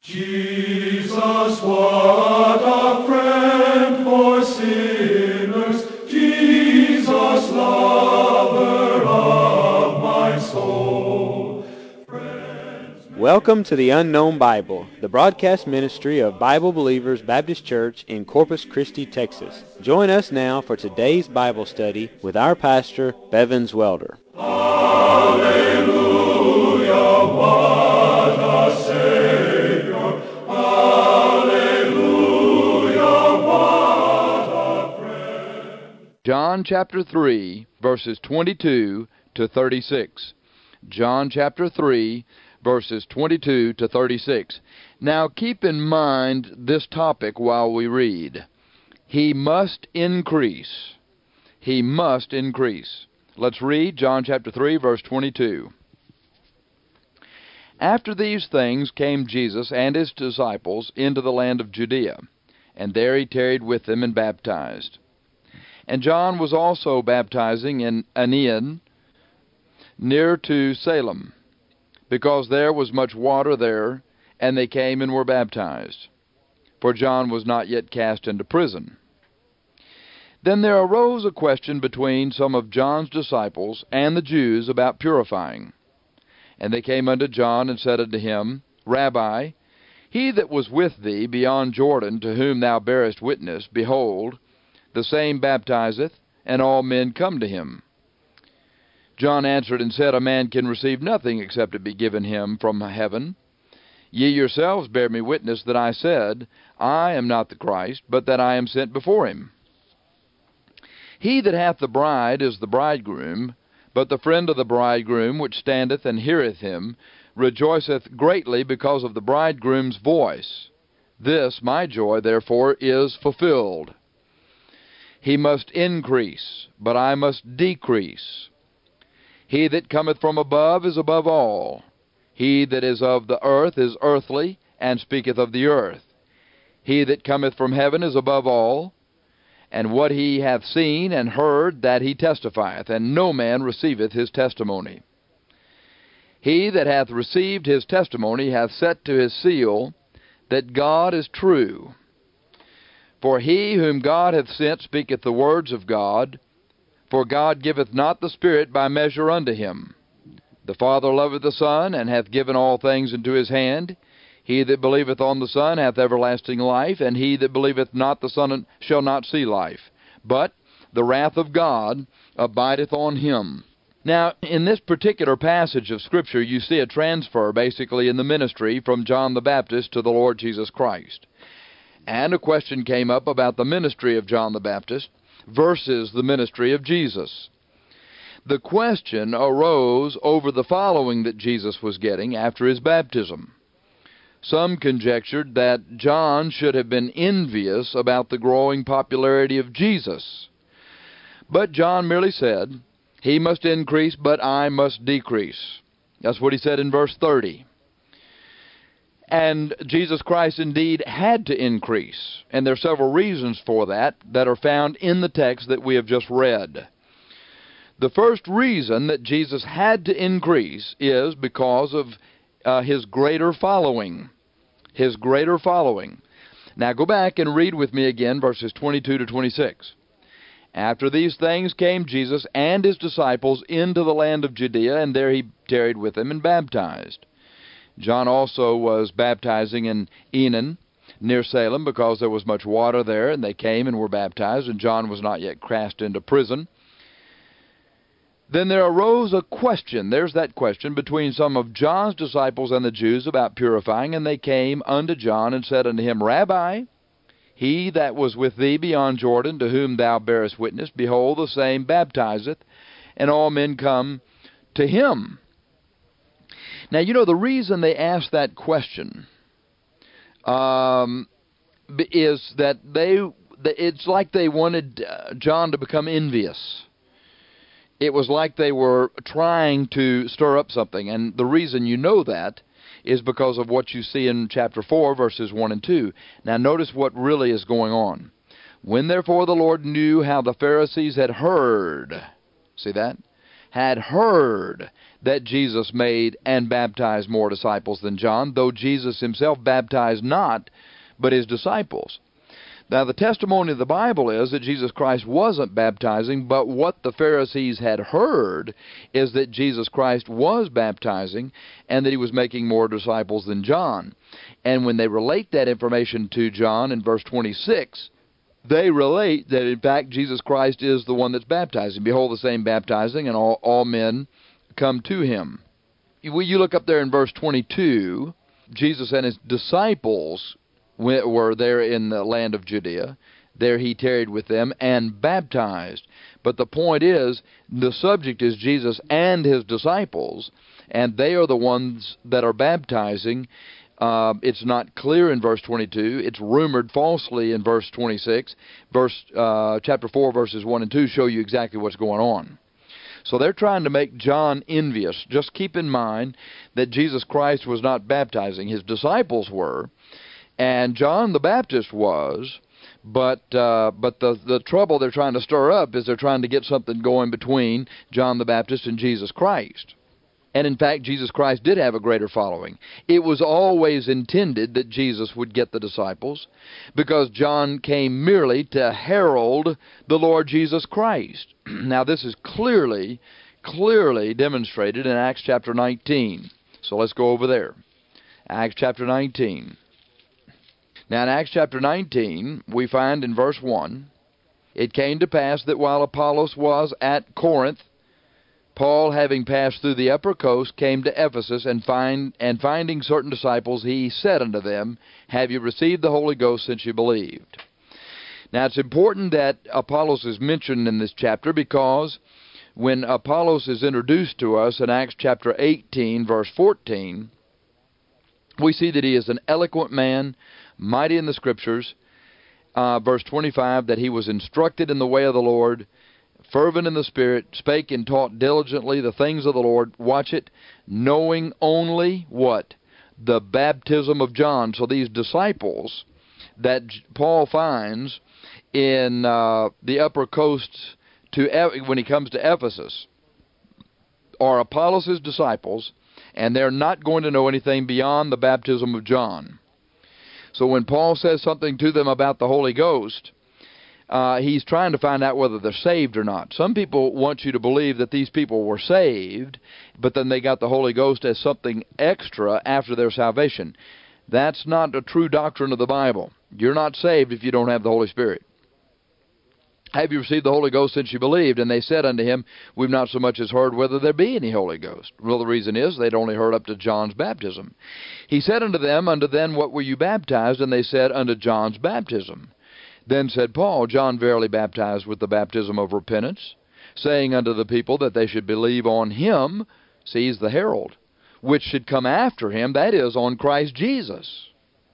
Jesus, what a friend for sinners, Jesus, lover of my soul. Welcome to the Unknown Bible, the broadcast ministry of Bible Believers Baptist Church in Corpus Christi, Texas. Join us now for today's Bible study with our pastor, Bevins Welder. Hallelujah, what a Savior. Hallelujah, what a friend. John chapter 3, verses 22 to 36. John chapter 3, verses 22 to 36. Now keep in mind this topic while we read. He must increase. He must increase. Let's read John chapter 3, verse 22. After these things came Jesus and his disciples into the land of Judea, and there he tarried with them and baptized. And John was also baptizing in Aenon, near to Salem, because there was much water there, and they came and were baptized. For John was not yet cast into prison. Then there arose a question between some of John's disciples and the Jews about purifying. And they came unto John and said unto him, Rabbi, he that was with thee beyond Jordan, to whom thou bearest witness, behold, the same baptizeth, and all men come to him. John answered and said, A man can receive nothing except it be given him from heaven. Ye yourselves bear me witness that I said, I am not the Christ, but that I am sent before him. He that hath the bride is the bridegroom, but the friend of the bridegroom, which standeth and heareth him, rejoiceth greatly because of the bridegroom's voice. This my joy, therefore, is fulfilled. He must increase, but I must decrease. He that cometh from above is above all. He that is of the earth is earthly, and speaketh of the earth. He that cometh from heaven is above all. And what he hath seen and heard, that he testifieth, and no man receiveth his testimony. He that hath received his testimony hath set to his seal that God is true. For he whom God hath sent speaketh the words of God, for God giveth not the Spirit by measure unto him. The Father loveth the Son, and hath given all things into his hand. He that believeth on the Son hath everlasting life, and he that believeth not the Son shall not see life. But the wrath of God abideth on him. Now, in this particular passage of Scripture, you see a transfer, basically, in the ministry from John the Baptist to the Lord Jesus Christ. And a question came up about the ministry of John the Baptist versus the ministry of Jesus. The question arose over the following that Jesus was getting after his baptism. Some conjectured that John should have been envious about the growing popularity of Jesus. But John merely said, He must increase, but I must decrease. That's what he said in verse 30. And Jesus Christ indeed had to increase. And there are several reasons for that are found in the text that we have just read. The first reason that Jesus had to increase is because of his greater following. His greater following. Now go back and read with me again verses 22 to 26. After these things came Jesus and his disciples into the land of Judea, and there he tarried with them and baptized. John also was baptizing in Aenon, near Salem, because there was much water there, and they came and were baptized, and John was not yet cast into prison. Then there arose a question, there's that question, between some of John's disciples and the Jews about purifying, and they came unto John and said unto him, Rabbi, he that was with thee beyond Jordan, to whom thou bearest witness, behold, the same baptizeth, and all men come to him. Now, you know, the reason they asked that question is that it's like they wanted John to become envious. It was like they were trying to stir up something, and the reason you know that is because of what you see in chapter 4, verses 1 and 2. Now notice what really is going on. When therefore the Lord knew how the Pharisees had heard, see that? had heard that Jesus made and baptized more disciples than John, though Jesus himself baptized not, but his disciples. Now, the testimony of the Bible is that Jesus Christ wasn't baptizing, but what the Pharisees had heard is that Jesus Christ was baptizing and that he was making more disciples than John. And when they relate that information to John in verse 26, they relate that, in fact, Jesus Christ is the one that's baptizing. Behold, the same baptizing, and all men come to him. When you look up there in verse 22, Jesus and his disciples were there in the land of Judea. There he tarried with them and baptized. But the point is, the subject is Jesus and his disciples, and they are the ones that are baptizing. It's not clear in verse 22. It's rumored falsely in verse 26. Chapter 4, verses 1 and 2 show you exactly what's going on. So they're trying to make John envious. Just keep in mind that Jesus Christ was not baptizing. His disciples were, and John the Baptist was, but the trouble they're trying to stir up is they're trying to get something going between John the Baptist and Jesus Christ. And in fact, Jesus Christ did have a greater following. It was always intended that Jesus would get the disciples, because John came merely to herald the Lord Jesus Christ. Now, this is clearly demonstrated in Acts chapter 19. So let's go over there. Acts chapter 19. Now, in Acts chapter 19, we find in verse 1, it came to pass that while Apollos was at Corinth, Paul, having passed through the upper coast, came to Ephesus, and finding certain disciples, he said unto them, Have you received the Holy Ghost since you believed? Now, it's important that Apollos is mentioned in this chapter, because when Apollos is introduced to us in Acts chapter 18, verse 14, we see that he is an eloquent man, mighty in the Scriptures. Verse 25, that he was instructed in the way of the Lord, fervent in the Spirit, spake and taught diligently the things of the Lord. Watch it, knowing only what? The baptism of John. So these disciples that Paul finds in the upper coast when he comes to Ephesus are Apollos' disciples, and they're not going to know anything beyond the baptism of John. So when Paul says something to them about the Holy Ghost, he's trying to find out whether they're saved or not. Some people want you to believe that these people were saved, but then they got the Holy Ghost as something extra after their salvation. That's not a true doctrine of the Bible. You're not saved if you don't have the Holy Spirit. Have you received the Holy Ghost since you believed? And they said unto him, We've not so much as heard whether there be any Holy Ghost. Well, the reason is they'd only heard up to John's baptism. He said unto them, Unto then what were you baptized? And they said, Unto John's baptism. Then said Paul, John verily baptized with the baptism of repentance, saying unto the people that they should believe on him, see, he's the herald, which should come after him, that is, on Christ Jesus.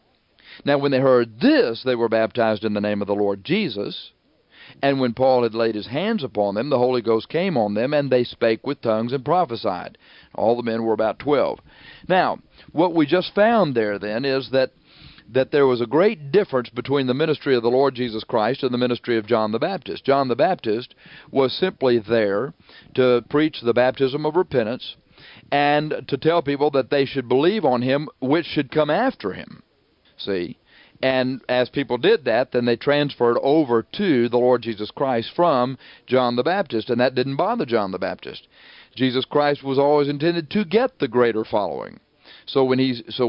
Now when they heard this, they were baptized in the name of the Lord Jesus. And when Paul had laid his hands upon them, the Holy Ghost came on them, and they spake with tongues and prophesied. All the men were about 12. Now, what we just found there then is that there was a great difference between the ministry of the Lord Jesus Christ and the ministry of John the Baptist. John the Baptist was simply there to preach the baptism of repentance and to tell people that they should believe on him, which should come after him. See? And as people did that, then they transferred over to the Lord Jesus Christ from John the Baptist, and that didn't bother John the Baptist. Jesus Christ was always intended to get the greater following. So when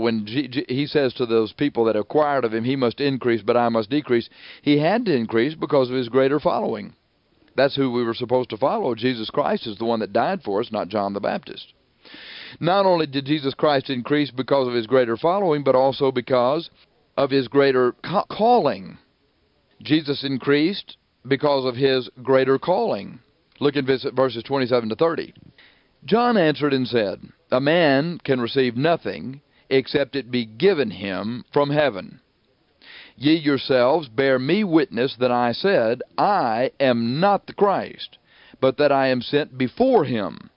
he says to those people that acquired of him, he must increase, but I must decrease, he had to increase because of his greater following. That's who we were supposed to follow. Jesus Christ is the one that died for us, not John the Baptist. Not only did Jesus Christ increase because of his greater following, but also because of his greater calling. Jesus increased because of his greater calling. Look at verses 27 to 30. John answered and said, A man can receive nothing except it be given him from heaven. Ye yourselves bear me witness that I said, I am not the Christ, but that I am sent before him.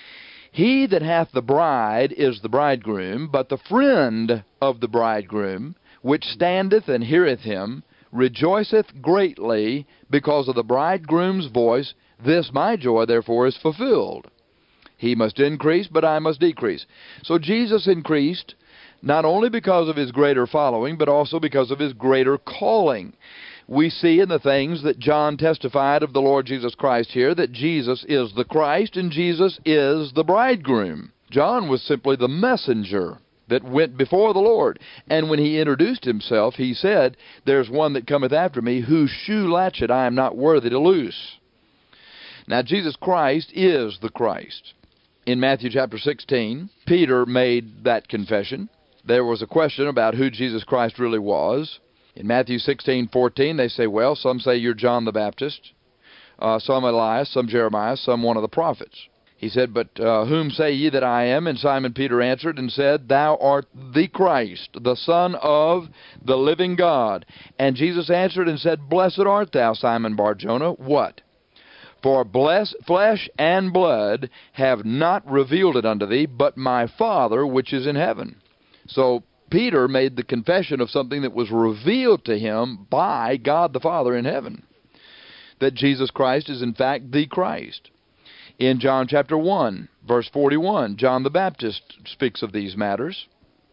He that hath the bride is the bridegroom, but the friend of the bridegroom, which standeth and heareth him, rejoiceth greatly because of the bridegroom's voice. This my joy therefore is fulfilled. He must increase, but I must decrease. So Jesus increased not only because of his greater following, but also because of his greater calling. We see in the things that John testified of the Lord Jesus Christ here that Jesus is the Christ and Jesus is the bridegroom. John was simply the messenger that went before the Lord. And when he introduced himself, he said, "There's one that cometh after me, whose shoe latchet I am not worthy to loose." Now, Jesus Christ is the Christ. In Matthew chapter 16, Peter made that confession. There was a question about who Jesus Christ really was. In Matthew 16:14, they say, well, some say you're John the Baptist, some Elias, some Jeremiah, some one of the prophets. He said, but whom say ye that I am? And Simon Peter answered and said, Thou art the Christ, the Son of the living God. And Jesus answered and said, Blessed art thou, Simon Bar-Jonah. What? For flesh and blood have not revealed it unto thee, but my Father which is in heaven. So Peter made the confession of something that was revealed to him by God the Father in heaven, that Jesus Christ is in fact the Christ. In John chapter 1, verse 41, John the Baptist speaks of these matters.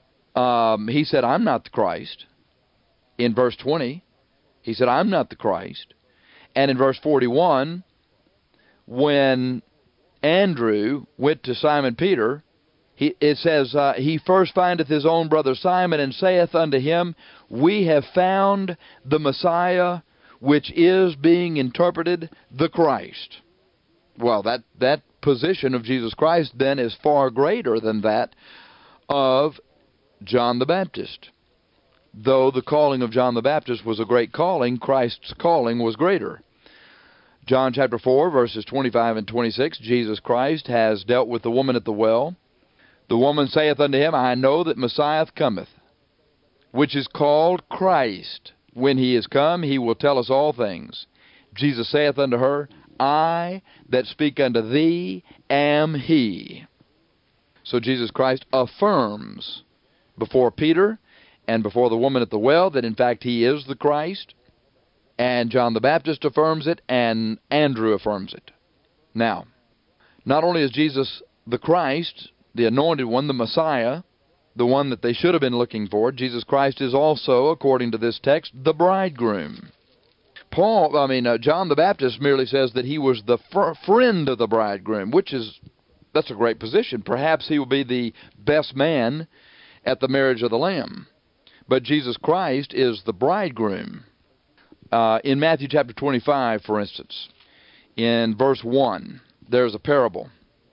He said, I'm not the Christ. In verse 20, he said, I'm not the Christ. And in verse 41, when Andrew went to Simon Peter, it says, he first findeth his own brother Simon, and saith unto him, We have found the Messiah, which is being interpreted the Christ. Well, that position of Jesus Christ then is far greater than that of John the Baptist. Though the calling of John the Baptist was a great calling, Christ's calling was greater. John chapter 4, verses 25 and 26, Jesus Christ has dealt with the woman at the well. The woman saith unto him, I know that Messiah cometh, which is called Christ. When he is come, he will tell us all things. Jesus saith unto her, I that speak unto thee am he. So Jesus Christ affirms before Peter and before the woman at the well that in fact he is the Christ. And John the Baptist affirms it, and Andrew affirms it. Now, not only is Jesus the Christ, the anointed one, the Messiah, the one that they should have been looking for, Jesus Christ is also, according to this text, the bridegroom. John the Baptist merely says that he was the friend of the bridegroom, that's a great position. Perhaps he will be the best man at the marriage of the Lamb. But Jesus Christ is the bridegroom. In Matthew chapter 25, for instance, in verse 1, there's a parable.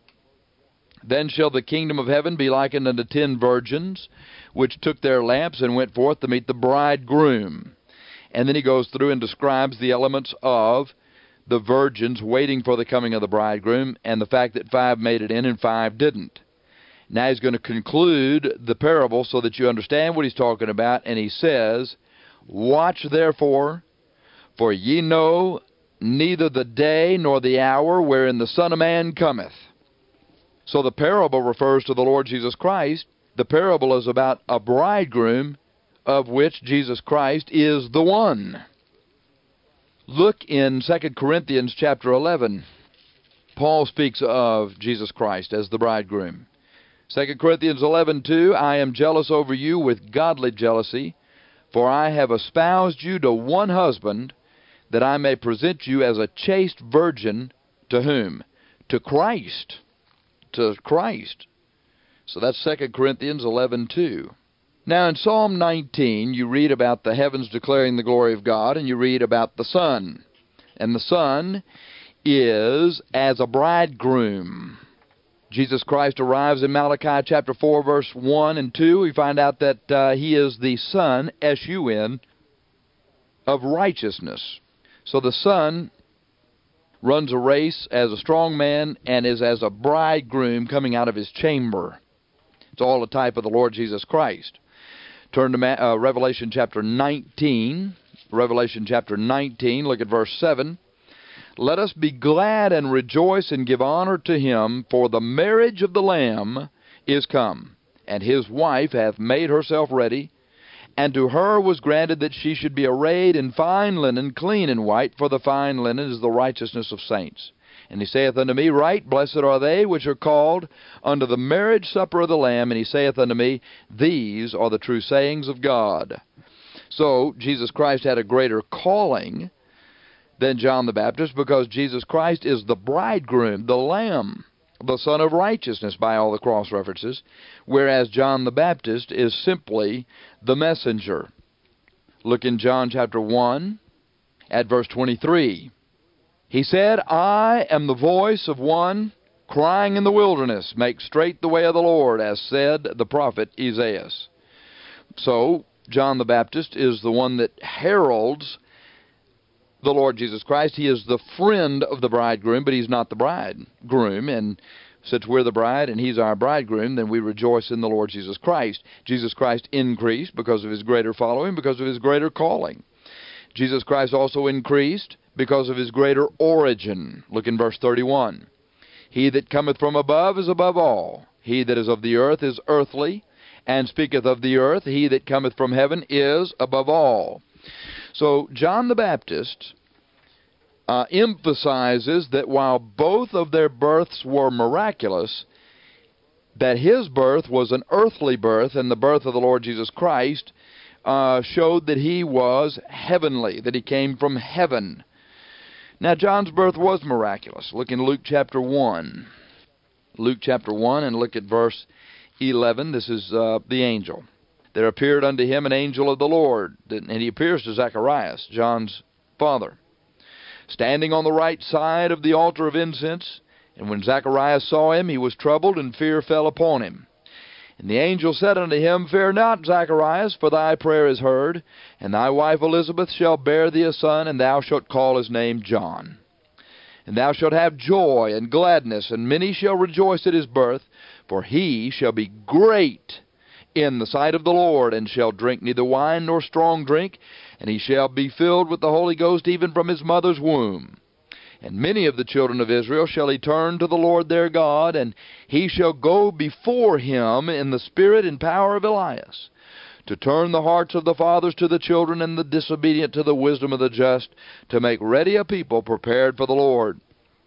Then shall the kingdom of heaven be likened unto 10 virgins, which took their lamps and went forth to meet the bridegroom. And then he goes through and describes the elements of the virgins waiting for the coming of the bridegroom, and the fact that 5 made it in and 5 didn't. Now he's going to conclude the parable so that you understand what he's talking about, and he says, Watch therefore, for ye know neither the day nor the hour wherein the Son of Man cometh. So the parable refers to the Lord Jesus Christ. The parable is about a bridegroom of which Jesus Christ is the one. Look in 2 Corinthians chapter 11. Paul speaks of Jesus Christ as the bridegroom. 2 Corinthians 11:2, I am jealous over you with godly jealousy, for I have espoused you to one husband, that I may present you as a chaste virgin to whom? To Christ. To Christ. So that's 2 Corinthians 11:2. Now in Psalm 19, you read about the heavens declaring the glory of God, and you read about the Son. And the Son is as a bridegroom. Jesus Christ arrives in Malachi chapter 4, verse 1 and 2. We find out that he is the Son, S-U-N, of righteousness. So the Son runs a race as a strong man and is as a bridegroom coming out of his chamber. It's all a type of the Lord Jesus Christ. Turn to Revelation chapter 19. Revelation chapter 19, look at verse 7. Let us be glad and rejoice and give honor to him, for the marriage of the Lamb is come, and his wife hath made herself ready. And to her was granted that she should be arrayed in fine linen, clean and white, for the fine linen is the righteousness of saints. And he saith unto me, Right blessed are they which are called unto the marriage supper of the Lamb. And he saith unto me, These are the true sayings of God. So Jesus Christ had a greater calling than John the Baptist, because Jesus Christ is the bridegroom, the Lamb, the Son of Righteousness by all the cross references, whereas John the Baptist is simply the messenger. Look in John chapter 1 at verse 23. He said, I am the voice of one crying in the wilderness, make straight the way of the Lord, as said the prophet Isaiah. So John the Baptist is the one that heralds the Lord Jesus Christ. He is the friend of the bridegroom, but he's not the bridegroom. And since we're the bride and he's our bridegroom, then we rejoice in the Lord Jesus Christ. Jesus Christ increased because of his greater following, because of his greater calling. Jesus Christ also increased because of his greater origin. Look in verse 31. He that cometh from above is above all. He that is of the earth is earthly, and speaketh of the earth. He that cometh from heaven is above all. So John the Baptist emphasizes that while both of their births were miraculous, that his birth was an earthly birth, and the birth of the Lord Jesus Christ showed that he was heavenly, that he came from heaven. Now, John's birth was miraculous. Look in Luke chapter 1. Luke chapter 1, and look at verse 11. This is the angel. There appeared unto him an angel of the Lord, and he appears to Zacharias, John's father, standing on the right side of the altar of incense. And when Zacharias saw him, he was troubled, and fear fell upon him. And the angel said unto him, Fear not, Zacharias, for thy prayer is heard, and thy wife Elizabeth shall bear thee a son, and thou shalt call his name John. And thou shalt have joy and gladness, and many shall rejoice at his birth, for he shall be great in the sight of the Lord, and shall drink neither wine nor strong drink, and he shall be filled with the Holy Ghost even from his mother's womb. And many of the children of Israel shall he turn to the Lord their God, and he shall go before him in the spirit and power of Elias, to turn the hearts of the fathers to the children, and the disobedient to the wisdom of the just, to make ready a people prepared for the Lord.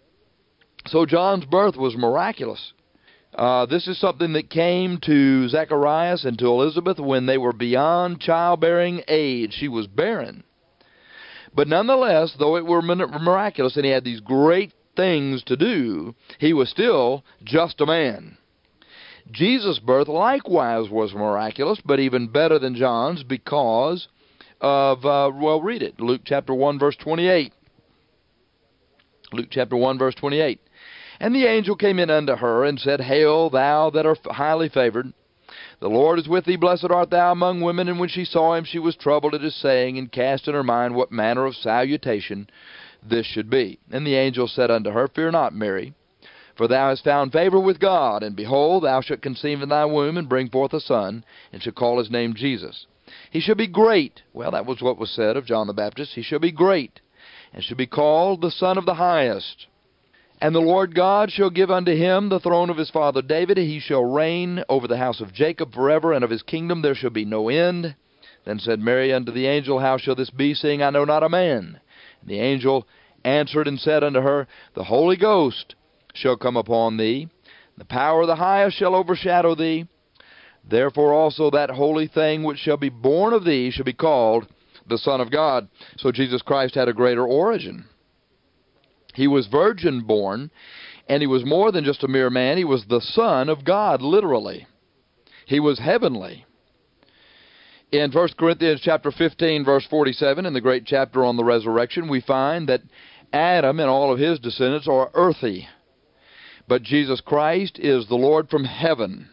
So John's birth was miraculous. This is something that came to Zacharias and to Elizabeth when they were beyond childbearing age. She was barren. But nonetheless, though it were miraculous and he had these great things to do, he was still just a man. Jesus' birth likewise was miraculous, but even better than John's because of, read it, Luke chapter 1, verse 28. Luke chapter 1, verse 28. And the angel came in unto her, and said, Hail, thou that art highly favored, the Lord is with thee, blessed art thou among women. And when she saw him, she was troubled at his saying, and cast in her mind what manner of salutation this should be. And the angel said unto her, Fear not, Mary, for thou hast found favor with God, and behold, thou shalt conceive in thy womb, and bring forth a son, and shall call his name Jesus. He shall be great. Well, that was what was said of John the Baptist. He shall be great, and shall be called the Son of the Highest. And the Lord God shall give unto him the throne of his father David. He shall reign over the house of Jacob forever, and of his kingdom there shall be no end. Then said Mary unto the angel, How shall this be, seeing I know not a man? And the angel answered and said unto her, The Holy Ghost shall come upon thee, the power of the highest shall overshadow thee. Therefore also that holy thing which shall be born of thee shall be called the Son of God. So Jesus Christ had a greater origin. He was virgin born, and he was more than just a mere man. He was the Son of God, literally. He was heavenly. In 1 Corinthians chapter 15, verse 47, in the great chapter on the resurrection, we find that Adam and all of his descendants are earthy, but Jesus Christ is the Lord from heaven.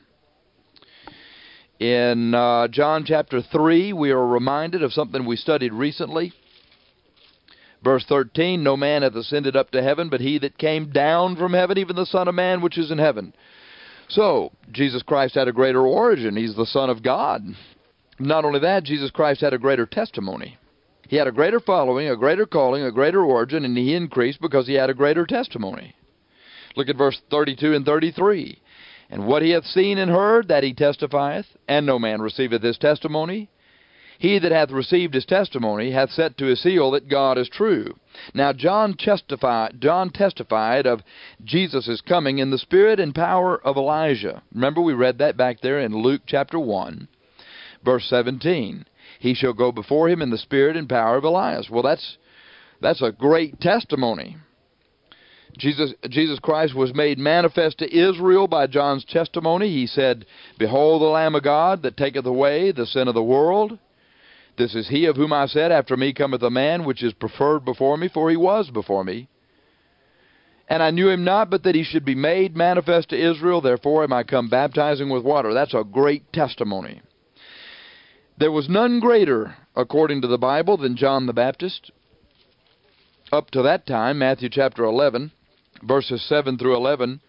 In John chapter 3, we are reminded of something we studied recently. Verse 13, No man hath ascended up to heaven, but he that came down from heaven, even the Son of Man which is in heaven. So, Jesus Christ had a greater origin. He's the Son of God. Not only that, Jesus Christ had a greater testimony. He had a greater following, a greater calling, a greater origin, and he increased because he had a greater testimony. Look at verse 32 and 33. And what he hath seen and heard, that he testifieth, and no man receiveth his testimony. He that hath received his testimony hath set to his seal that God is true. Now John testified of Jesus' coming in the spirit and power of Elijah. Remember, we read that back there in Luke chapter 1, verse 17. He shall go before him in the spirit and power of Elias. Well, that's a great testimony. Jesus Christ was made manifest to Israel by John's testimony. He said, Behold the Lamb of God that taketh away the sin of the world. This is he of whom I said, After me cometh a man which is preferred before me, for he was before me. And I knew him not, but that he should be made manifest to Israel. Therefore am I come baptizing with water. That's a great testimony. There was none greater, according to the Bible, than John the Baptist. Up to that time, Matthew chapter 11, verses 7 through 11,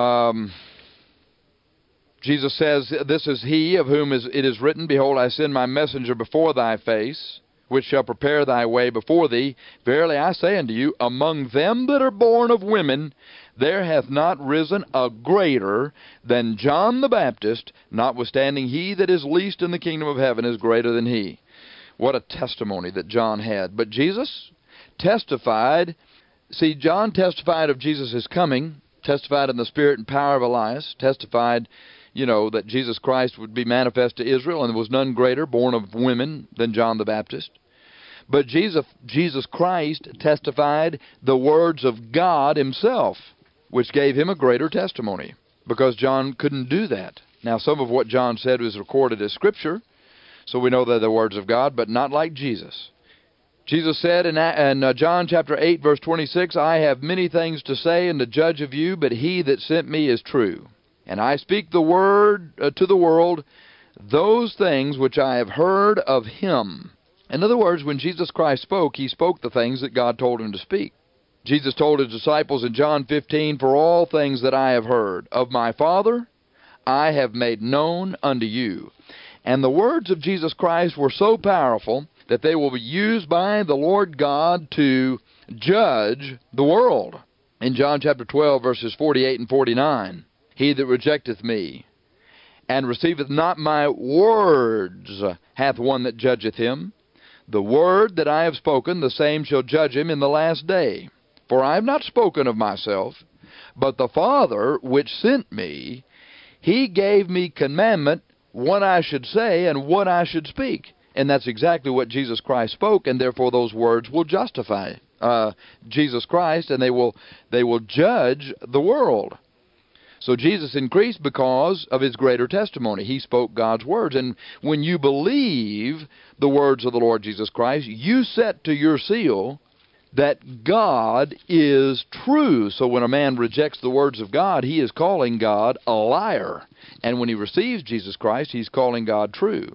Jesus says, This is he of whom it is written, Behold, I send my messenger before thy face, which shall prepare thy way before thee. Verily I say unto you, among them that are born of women, there hath not risen a greater than John the Baptist, notwithstanding he that is least in the kingdom of heaven is greater than he. What a testimony that John had. But Jesus testified. See, John testified of Jesus' coming, testified in the spirit and power of Elias, testified, that Jesus Christ would be manifest to Israel, and there was none greater born of women than John the Baptist. But Jesus Christ testified the words of God himself, which gave him a greater testimony, because John couldn't do that. Now, some of what John said was recorded as Scripture, so we know they're the words of God, but not like Jesus. Jesus said in John chapter 8, verse 26, I have many things to say and to judge of you, but he that sent me is true. And I speak the word to the world, those things which I have heard of him. In other words, when Jesus Christ spoke, he spoke the things that God told him to speak. Jesus told his disciples in John 15, For all things that I have heard of my Father, I have made known unto you. And the words of Jesus Christ were so powerful that they will be used by the Lord God to judge the world. In John chapter 12, verses 48 and 49, He that rejecteth me, and receiveth not my words, hath one that judgeth him. The word that I have spoken, the same shall judge him in the last day. For I have not spoken of myself, but the Father which sent me, he gave me commandment what I should say and what I should speak. And that's exactly what Jesus Christ spoke, and therefore those words will justify Jesus Christ, and they will judge the world. So Jesus increased because of his greater testimony. He spoke God's words. And when you believe the words of the Lord Jesus Christ, you set to your seal that God is true. So when a man rejects the words of God, he is calling God a liar. And when he receives Jesus Christ, he's calling God true.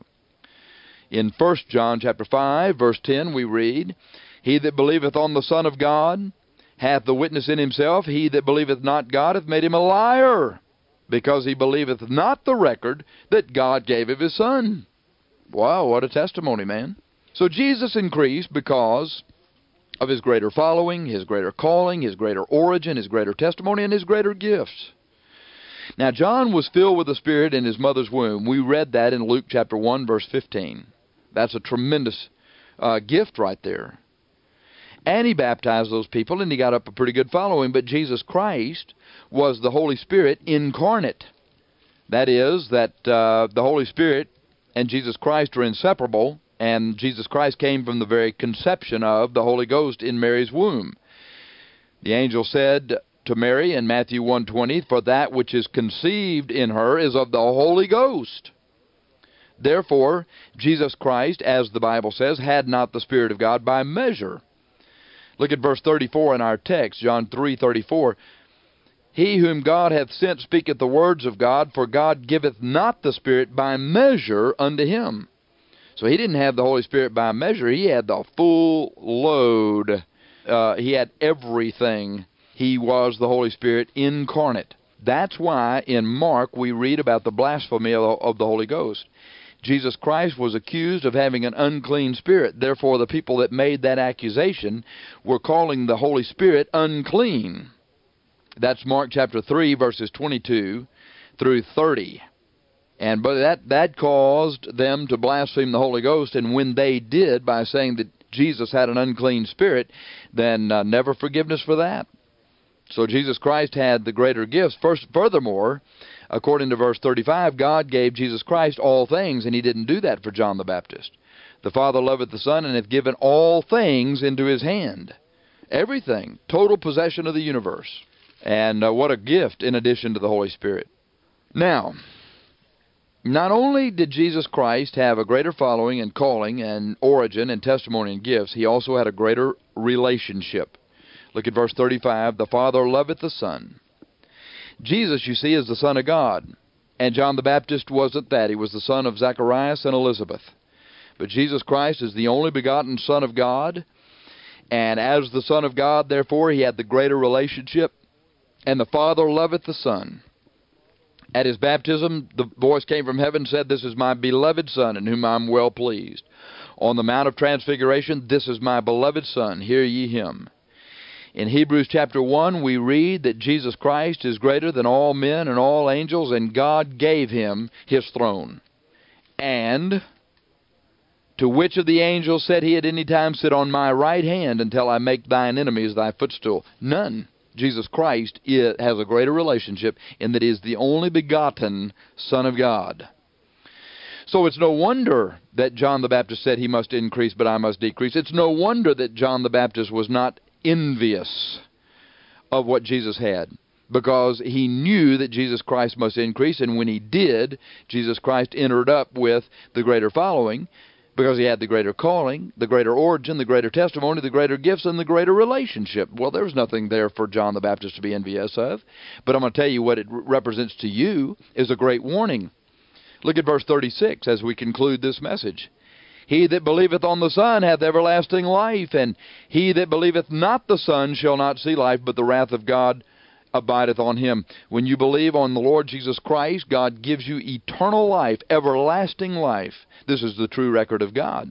In 1 John chapter 5, verse 10, we read, He that believeth on the Son of God hath the witness in himself. He that believeth not God hath made him a liar, because he believeth not the record that God gave of his Son. Wow, what a testimony, man. So Jesus increased because of his greater following, his greater calling, his greater origin, his greater testimony, and his greater gifts. Now, John was filled with the Spirit in his mother's womb. We read that in Luke chapter 1, verse 15. That's a tremendous gift right there. And he baptized those people, and he got up a pretty good following. But Jesus Christ was the Holy Spirit incarnate. That is, that the Holy Spirit and Jesus Christ are inseparable, and Jesus Christ came from the very conception of the Holy Ghost in Mary's womb. The angel said to Mary in Matthew 1:20, For that which is conceived in her is of the Holy Ghost. Therefore, Jesus Christ, as the Bible says, had not the Spirit of God by measure. Look at verse 34 in our text, John 3:34. He whom God hath sent speaketh the words of God, for God giveth not the Spirit by measure unto him. So he didn't have the Holy Spirit by measure. He had the full load. He had everything. He was the Holy Spirit incarnate. That's why in Mark we read about the blasphemy of the Holy Ghost. Jesus Christ was accused of having an unclean spirit. Therefore, the people that made that accusation were calling the Holy Spirit unclean. That's Mark chapter 3, verses 22 through 30. But that caused them to blaspheme the Holy Ghost, and when they did, by saying that Jesus had an unclean spirit, then never forgiveness for that. So Jesus Christ had the greater gifts. Furthermore, according to verse 35, God gave Jesus Christ all things, and he didn't do that for John the Baptist. The Father loveth the Son, and hath given all things into his hand. Everything. Total possession of the universe. And what a gift in addition to the Holy Spirit. Now, not only did Jesus Christ have a greater following and calling and origin and testimony and gifts, he also had a greater relationship. Look at verse 35. The Father loveth the Son. Jesus, you see, is the Son of God. And John the Baptist wasn't that. He was the son of Zacharias and Elizabeth. But Jesus Christ is the only begotten Son of God. And as the Son of God, therefore, he had the greater relationship. And the Father loveth the Son. At his baptism, the voice came from heaven and said, This is my beloved Son, in whom I am well pleased. On the Mount of Transfiguration, This is my beloved Son, hear ye him. In Hebrews chapter 1, we read that Jesus Christ is greater than all men and all angels, and God gave him his throne. And to which of the angels said he at any time, Sit on my right hand until I make thine enemies thy footstool? None. Jesus Christ has a greater relationship in that he is the only begotten Son of God. So it's no wonder that John the Baptist said he must increase, but I must decrease. It's no wonder that John the Baptist was not envious of what Jesus had, because he knew that Jesus Christ must increase, and when he did, Jesus Christ entered up with the greater following, because he had the greater calling, the greater origin, the greater testimony, the greater gifts, and the greater relationship. Well, there's nothing there for John the Baptist to be envious of, but I'm going to tell you what it represents to you is a great warning. Look at verse 36 as we conclude this message. He that believeth on the Son hath everlasting life, and he that believeth not the Son shall not see life, but the wrath of God abideth on him. When you believe on the Lord Jesus Christ, God gives you eternal life, everlasting life. This is the true record of God.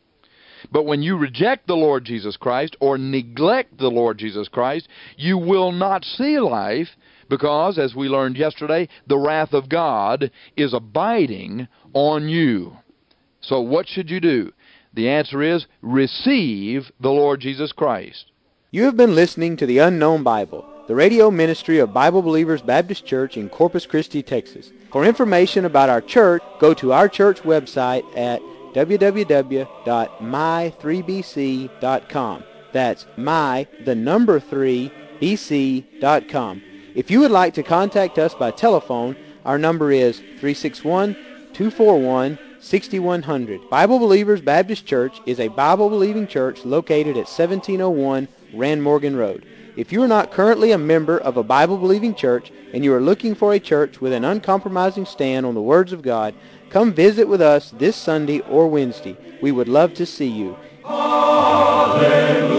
But when you reject the Lord Jesus Christ or neglect the Lord Jesus Christ, you will not see life, because, as we learned yesterday, the wrath of God is abiding on you. So what should you do? The answer is, receive the Lord Jesus Christ. You have been listening to The Unknown Bible, the radio ministry of Bible Believers Baptist Church in Corpus Christi, Texas. For information about our church, go to our church website at www.my3bc.com. That's my3bc.com. If you would like to contact us by telephone, our number is 361-241-6100. Bible Believers Baptist Church is a Bible-believing church located at 1701 Rand Morgan Road. If you are not currently a member of a Bible-believing church and you are looking for a church with an uncompromising stand on the words of God, come visit with us this Sunday or Wednesday. We would love to see you. Hallelujah.